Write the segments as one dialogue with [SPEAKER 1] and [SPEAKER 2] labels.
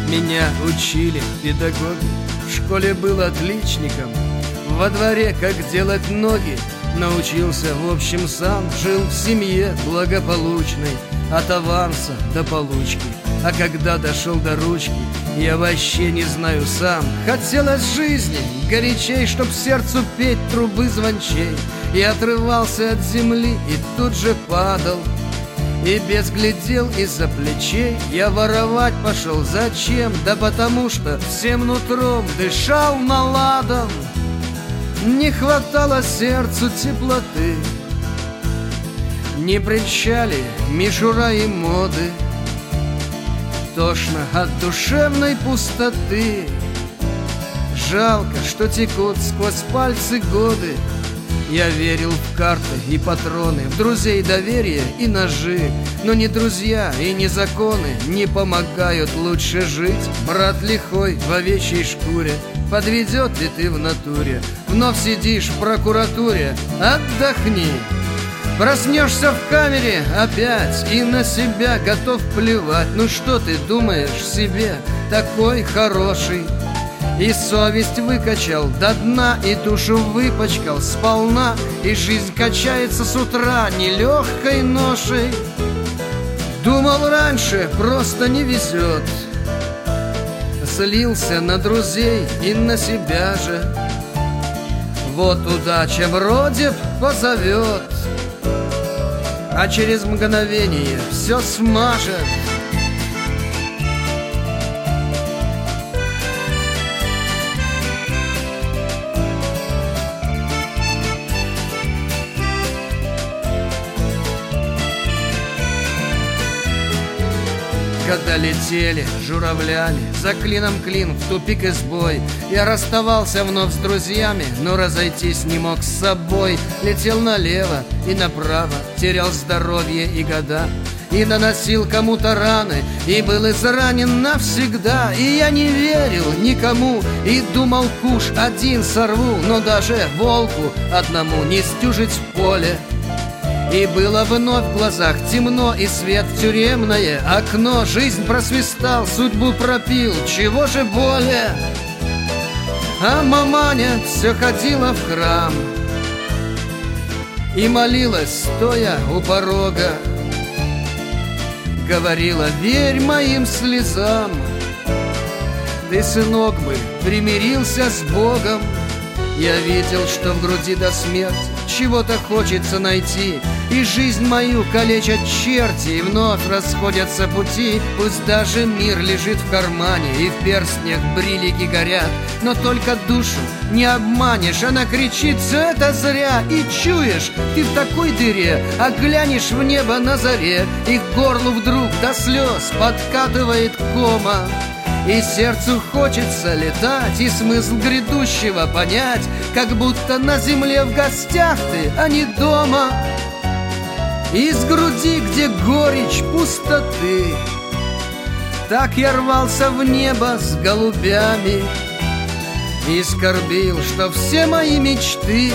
[SPEAKER 1] Меня учили педагоги, в школе был отличником, во дворе как делать ноги научился, в общем, сам. Жил в семье благополучной, от аванса до получки. А когда дошел до ручки, я вообще не знаю сам. Хотелось жизни горячей, чтоб сердцу петь трубы звончей. И отрывался от земли, и тут же падал. И без глядел из-за плечей. Я воровать пошел. Зачем? Да потому что всем нутром дышал наладом. Не хватало сердцу теплоты, не прельщали мишура и моды. Тошно от душевной пустоты. Жалко, что текут сквозь пальцы годы. Я верил в карты и патроны, в друзей доверие и ножи. Но ни друзья и ни законы не помогают лучше жить. Брат лихой в овечьей шкуре, подведет ли ты в натуре? Вновь сидишь в прокуратуре, отдохни. Проснешься в камере опять и на себя готов плевать. Ну что ты думаешь себе, такой хороший? И совесть выкачал до дна, и душу выпачкал сполна. И жизнь качается с утра нелегкой ношей. Думал раньше, просто не везет. Злился на друзей и на себя же. Вот удача вроде позовет, а через мгновение все смажет. Когда летели журавлями за клином клин в тупик избой, я расставался вновь с друзьями, но разойтись не мог с собой. Летел налево и направо, терял здоровье и года, и наносил кому-то раны, и был изранен навсегда. И я не верил никому, и думал, куш один сорву, но даже волку одному не стюжить в поле. И было вновь в глазах темно, и свет в тюремное окно. Жизнь просвистал, судьбу пропил, чего же более? А маманя все ходила в храм и молилась, стоя у порога. Говорила, верь моим слезам, ты, сынок, бы примирился с Богом. Я видел, что в груди до смерти чего-то хочется найти, и жизнь мою калечат черти, и вновь расходятся пути. Пусть даже мир лежит в кармане, и в перстнях брилики горят, но только душу не обманешь. Она кричит, все это зря, и чуешь, ты в такой дыре, а глянешь в небо на заре, и к горлу вдруг до слез подкатывает кома. И сердцу хочется летать, и смысл грядущего понять, как будто на земле в гостях ты, а не дома. Из груди, где горечь пустоты, так я рвался в небо с голубями и скорбил, что все мои мечты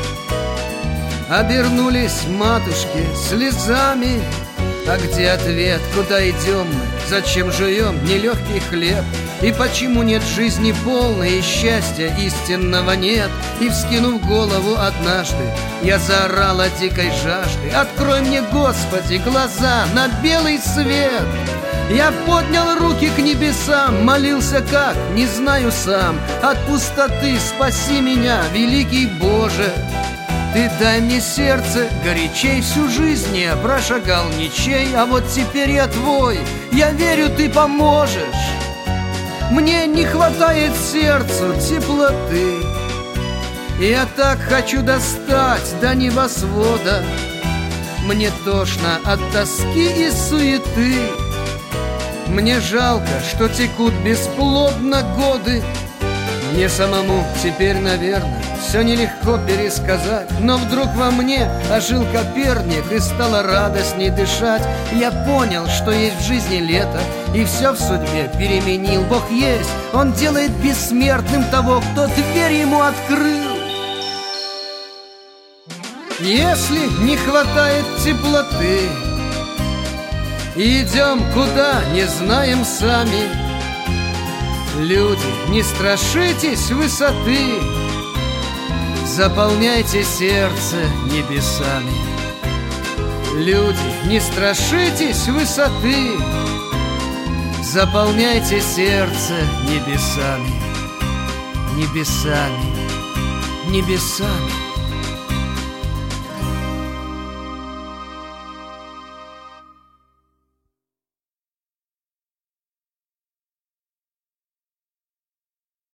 [SPEAKER 1] обернулись, матушки, слезами. А где ответ, куда идем мы, зачем жуем нелегкий хлеб? И почему нет жизни полной, и счастья истинного нет? И, вскинув голову однажды, я заорал о дикой жажды. Открой мне, Господи, глаза на белый свет. Я поднял руки к небесам, молился как, не знаю сам. От пустоты спаси меня, великий Боже. Ты дай мне сердце горячей, всю жизнь я прошагал ничей, а вот теперь я твой, я верю, ты поможешь. Мне не хватает сердцу теплоты, я так хочу достать до небосвода. Мне тошно от тоски и суеты, мне жалко, что текут бесплодно годы. Мне самому теперь, наверное, все нелегко пересказать, но вдруг во мне ожил Коперник, и стало радостней дышать. Я понял, что есть в жизни лето, и все в судьбе переменил. Бог есть, Он делает бессмертным того, кто дверь Ему открыл. Если не хватает теплоты, идем куда, не знаем сами. Люди, не страшитесь высоты, заполняйте сердце небесами. Люди, не страшитесь высоты, заполняйте сердце небесами. Небесами, небесами.